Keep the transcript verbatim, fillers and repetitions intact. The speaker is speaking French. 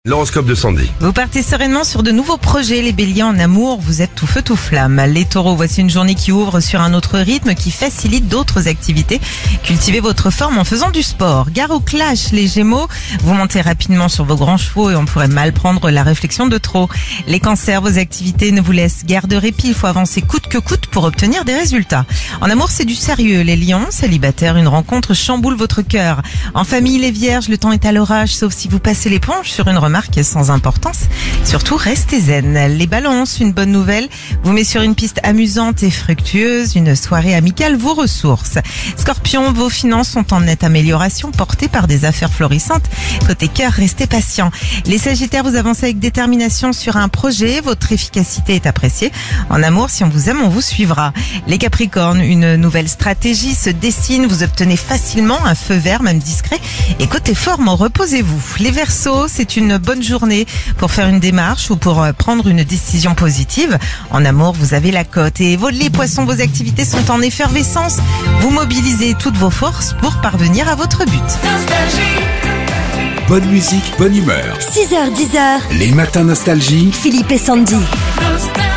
L'horoscope de Sandy. Vous partez sereinement sur de nouveaux projets, les béliers en amour, vous êtes tout feu tout flamme. Les taureaux, voici une journée qui ouvre sur un autre rythme, qui facilite d'autres activités. Cultivez votre forme en faisant du sport. Gare au clash, les gémeaux, vous montez rapidement sur vos grands chevaux et on pourrait mal prendre la réflexion de trop. Les cancers, vos activités ne vous laissent guère de répit, il faut avancer coûte que coûte pour obtenir des résultats. En amour, c'est du sérieux. Les lions, célibataires, une rencontre chamboule votre cœur. En famille, les vierges, le temps est à l'orage, sauf si vous passez l'éponge sur une remarque sans importance. Surtout, restez zen. Les balances, une bonne nouvelle vous met sur une piste amusante et fructueuse. Une soirée amicale vous ressource. Scorpion, vos finances sont en nette amélioration, portées par des affaires florissantes. Côté cœur, restez patient. Les sagittaires, vous avancez avec détermination sur un projet. Votre efficacité est appréciée. En amour, si on vous aime, on vous suivra. Les capricornes, une nouvelle stratégie se dessine. Vous obtenez facilement un feu vert, même discret. Et côté forme, reposez-vous. Les verseaux, c'est une bonne journée pour faire une démarche ou pour prendre une décision positive. En amour, vous avez la cote. Et les poissons, vos activités sont en effervescence. Vous mobilisez toutes vos forces pour parvenir à votre but. Bonne musique, bonne humeur. six heures dix heures. Les matins nostalgie. Philippe et Sandy. Nostalgie.